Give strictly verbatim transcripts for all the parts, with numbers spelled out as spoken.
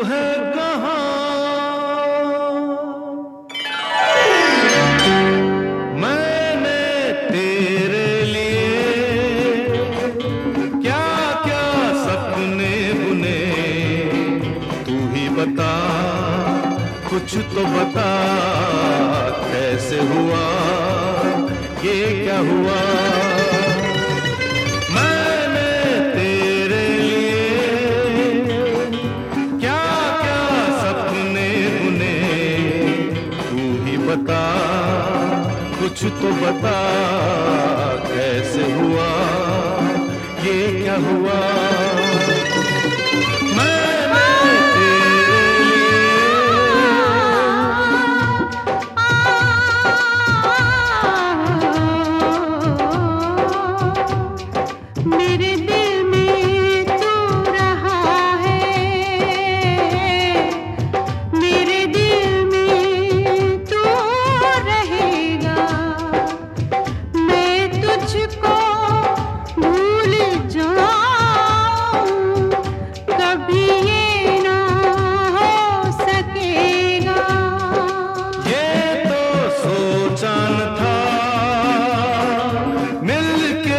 है कहाँ? मैंने तेरे लिए क्या क्या सपने बुने, तू ही बता, कुछ तो बता, कैसे हुआ ये क्या हुआ? मैंने तेरे लिए क्या क्या सपने बुने, तू ही बता, कुछ तो बता, कैसे हुआ ये क्या हुआ? मेरे दिल में तू रहा है, मेरे दिल में तू रहेगा। मैं तुझको भूल जाऊं, कभी ये ना हो सकेगा। ये तो सोचा न था, मिलके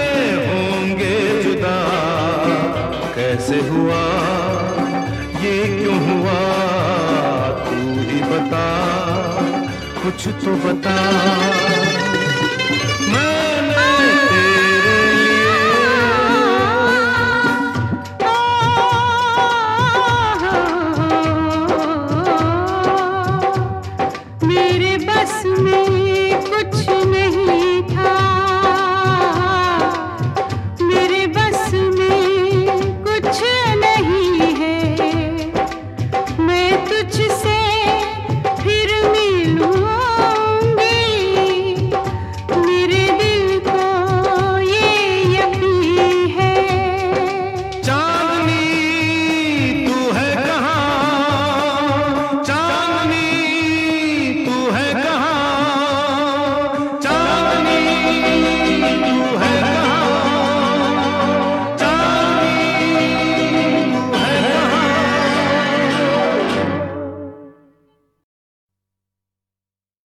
कैसे हुआ ये क्यों हुआ? तू ही बता, कुछ तो बता।